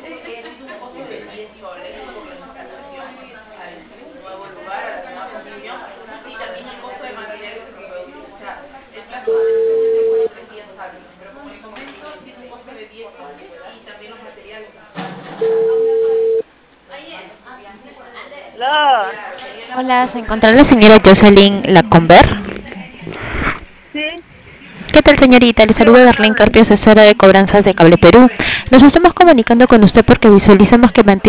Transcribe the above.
Aló. Hola, ¿se encontrará la señora Jocelyn Lacomber? Sí, ¿Qué tal, señorita? Le qué saluda buenas Darlene tardes. Carpio, asesora de cobranzas de Cable Perú. Nos estamos comunicando con usted porque visualizamos que mantiene